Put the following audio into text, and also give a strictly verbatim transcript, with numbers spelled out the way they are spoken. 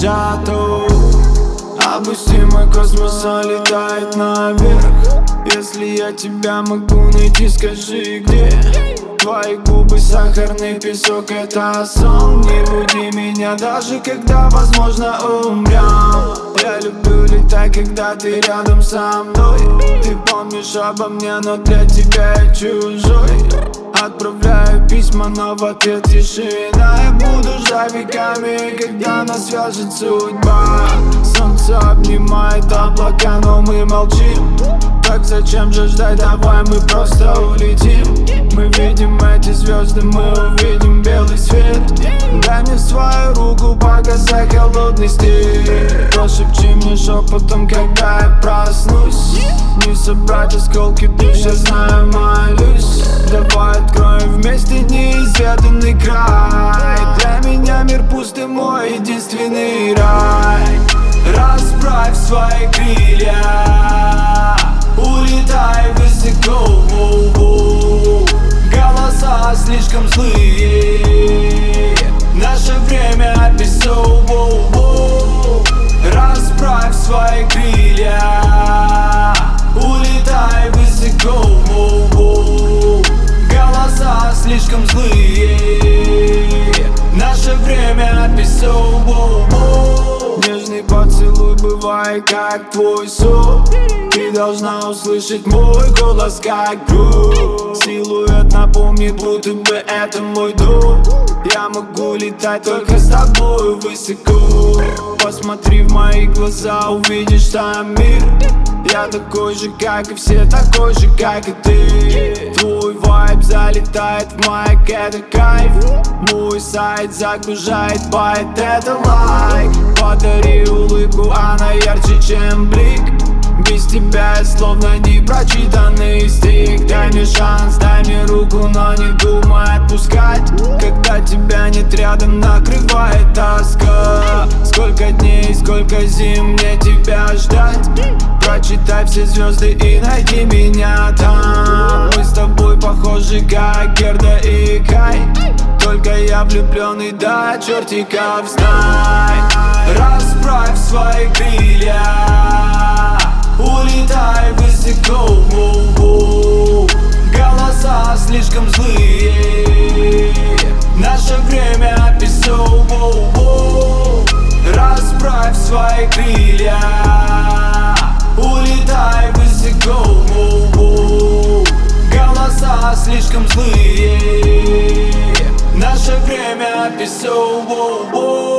джату. Опустимый космос летает наверх. Если я тебя могу найти, скажи где. Твои губы, сахарный песок, это сон. Не буди меня даже когда, возможно, умрем. Я люблю летать, когда ты рядом со мной. Ты помнишь обо мне, но для тебя я чужой. Отправляю письма, но в ответ тишина. Я буду ждать веками, когда нас свяжет судьба. Солнце обнимает облака, но мы молчим. Так зачем же ждать, давай мы просто улетим. Мы видим эти звезды, мы увидим белый свет. Дай мне свою руку, показай холодный стиль. Прошепчи мне шепотом, когда я проснусь. Не собрать осколки души, знаю, молюсь. Давай откроем вместе неизведанный край. Для меня мир пустый, мой единственный рай. Расправь свои крылья, улетай высоко. Голоса слишком злые, наше время песок. Расправь свои крылья, улетай высоко. Голоса слишком злые, наше время песок. Нежный поцелуй бывает как твой сон. Ты должна услышать мой голос как гром. Силуэт напомнит, будто бы это мой дом. Я могу летать только с тобой высоко. Посмотри в мои глаза, увидишь там мир. Я такой же, как и все, такой же, как и ты. Твой вайб залетает в майк, это кайф. Мой сайт загружает байт, это лайк. Подари улыбку, она ярче, чем блик. Без тебя я словно непрочитанный стих. Дай мне шанс, дай мне руку, но не думай отпускать. Когда тебя нет рядом, накрывает тоска. Сколько дней, сколько зим мне тебя ждать. Прочитай все звезды и найди меня там. Мы с тобой похожи, как Герда и Кай. Только я влюбленный до чертиков, знай. Расправь свои крылья, улетай высоко. Голоса слишком злые, наше время песок. Расправь свои крылья, улетай высоко. Голоса слишком злые, наше время песок.